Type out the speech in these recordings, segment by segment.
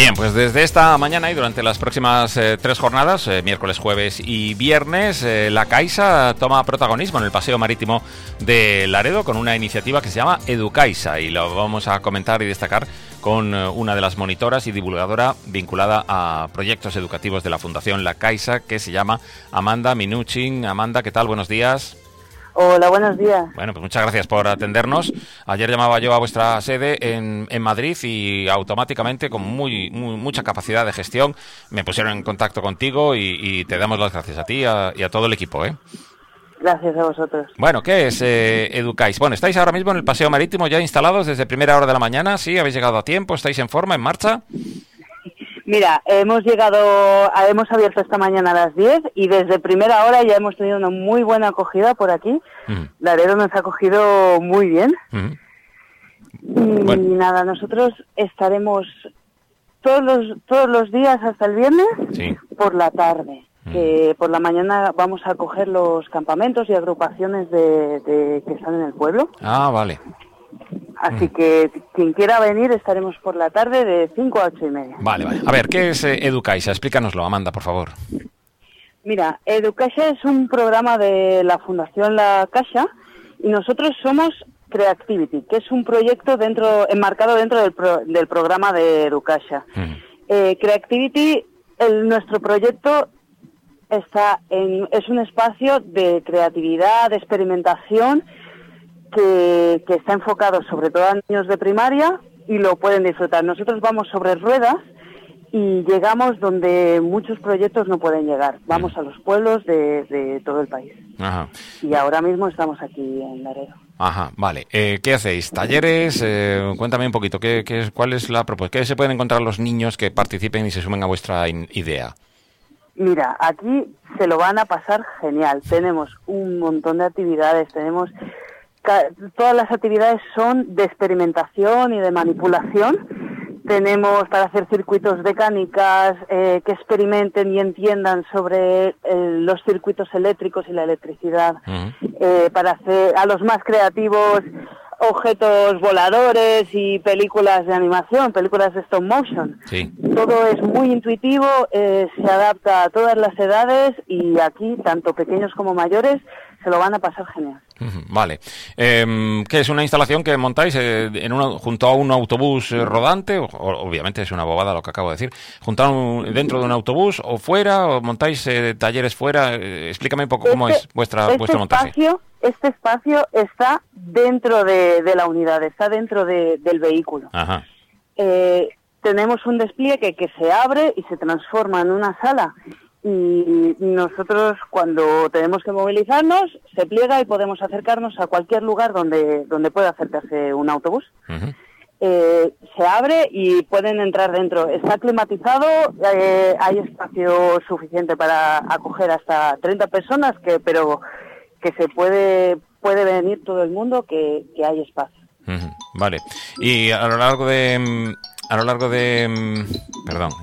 Bien, pues desde esta mañana y durante las próximas 3 jornadas, miércoles, jueves y viernes, la Caixa toma protagonismo en el paseo marítimo de Laredo con una iniciativa que se llama Educaixa, y lo vamos a comentar y destacar con una de las monitoras y divulgadora vinculada a proyectos educativos de la Fundación La Caixa, que se llama Amanda Minuchin. Amanda, ¿qué tal? Buenos días. Hola, buenos días. Bueno, pues muchas gracias por atendernos. Ayer llamaba yo a vuestra sede en Madrid y automáticamente, con mucha capacidad de gestión, me pusieron en contacto contigo y te damos las gracias a ti y a todo el equipo, ¿eh? Gracias a vosotros. Bueno, ¿qué es Educais? Bueno, estáis ahora mismo en el paseo marítimo ya instalados desde primera hora de la mañana, ¿sí? ¿Habéis llegado a tiempo? ¿Estáis en forma, en marcha? Mira, hemos abierto esta mañana a las 10 y desde primera hora ya hemos tenido una muy buena acogida por aquí. Laredo nos ha acogido muy bien. Y nada, nosotros estaremos todos los días hasta el viernes por la tarde. Que por la mañana vamos a acoger los campamentos y agrupaciones que están en el pueblo. Ah, vale. Así que quien quiera venir estaremos por la tarde de 5 a 8:30. Vale. A ver, ¿qué es Educaixa? Explícanoslo, Amanda, por favor. Mira, Educaixa es un programa de la Fundación La Caixa y nosotros somos Creativity, que es un proyecto enmarcado dentro del programa de Educaixa. Creativity, nuestro proyecto es un espacio de creatividad, de experimentación, que está enfocado sobre todo a niños de primaria y lo pueden disfrutar. Nosotros vamos sobre ruedas y llegamos donde muchos proyectos no pueden llegar. Vamos a los pueblos de todo el país. Ajá. Y ahora mismo estamos aquí en Laredo. Ajá, vale. ¿Qué hacéis? ¿Talleres? Cuéntame un poquito. ¿Cuál es la propuesta? ¿Qué se pueden encontrar los niños que participen y se sumen a vuestra idea? Mira, aquí se lo van a pasar genial. Tenemos un montón de actividades, todas las actividades son de experimentación y de manipulación. Tenemos para hacer circuitos de canicas, que experimenten y entiendan sobre los circuitos eléctricos y la electricidad. Para hacer a los más creativos objetos voladores y películas de animación, películas de stop motion. Sí. Todo es muy intuitivo, se adapta a todas las edades y aquí, tanto pequeños como mayores, se lo van a pasar genial. Vale. ¿Qué es una instalación que montáis junto a un autobús rodante? Obviamente es una bobada lo que acabo de decir. ¿Dentro de un autobús o fuera? ¿O montáis talleres fuera? Explícame un poco cómo es vuestro montaje. Este espacio está dentro de la unidad, está dentro del vehículo. Ajá. Tenemos un despliegue que se abre y se transforma en una sala. Y nosotros, cuando tenemos que movilizarnos, se pliega y podemos acercarnos a cualquier lugar donde pueda acercarse un autobús. Se abre y pueden entrar dentro. Está climatizado, hay espacio suficiente para acoger hasta 30 personas, pero que se puede venir todo el mundo, que hay espacio. Vale. Y a lo largo de perdón.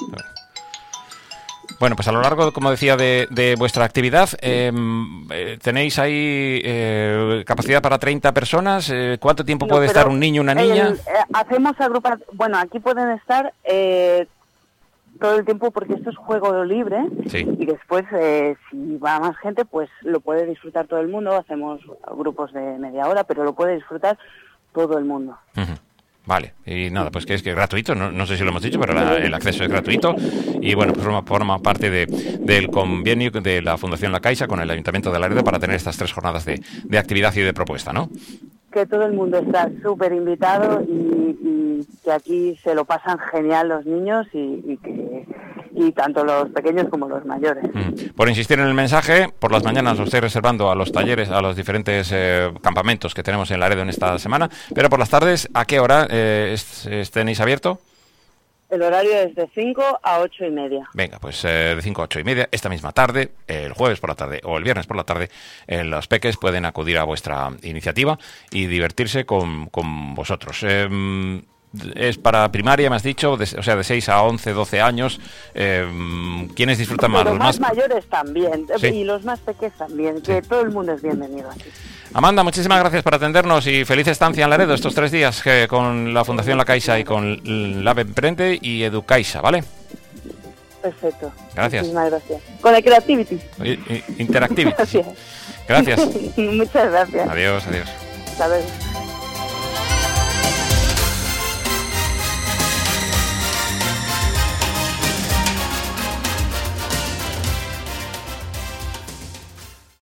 Bueno, pues a lo largo, como decía, de vuestra actividad, ¿tenéis ahí capacidad para 30 personas? ¿Cuánto tiempo puede estar un niño o una niña? Hacemos agrupar... Bueno, aquí pueden estar todo el tiempo porque esto es juego libre. Sí. Y después, si va más gente, pues lo puede disfrutar todo el mundo. Hacemos grupos de media hora, pero lo puede disfrutar todo el mundo. Vale, y nada, pues que es gratuito, no sé si lo hemos dicho, pero el acceso es gratuito y bueno, pues forma parte del convenio de la Fundación La Caixa con el Ayuntamiento de Laredo para tener estas 3 jornadas de actividad y de propuesta, ¿no? Que todo el mundo está súper invitado y que aquí se lo pasan genial los niños y tanto los pequeños como los mayores. Por insistir en el mensaje, por las mañanas lo estoy reservando a los talleres, a los diferentes campamentos que tenemos en Laredo en esta semana, pero por las tardes, ¿a qué hora tenéis abierto? El horario es de 5 a 8:30. Venga, pues de 5 a 8:30, esta misma tarde, el jueves por la tarde o el viernes por la tarde, los peques pueden acudir a vuestra iniciativa y divertirse con vosotros. Es para primaria, me has dicho, de 6 a 11, 12 años. ¿Quiénes disfrutan más? Los más mayores también, ¿Sí? Y los más pequeños también, que todo el mundo es bienvenido aquí. Amanda, muchísimas gracias por atendernos y feliz estancia en Laredo estos 3 días con la Fundación La Caixa y con Lab Emprende y Educaixa, ¿vale? Perfecto. Gracias. Muchísimas gracias. Con la Creativity. Interactivity. Gracias. Gracias. Muchas gracias. Adiós, adiós. Hasta luego.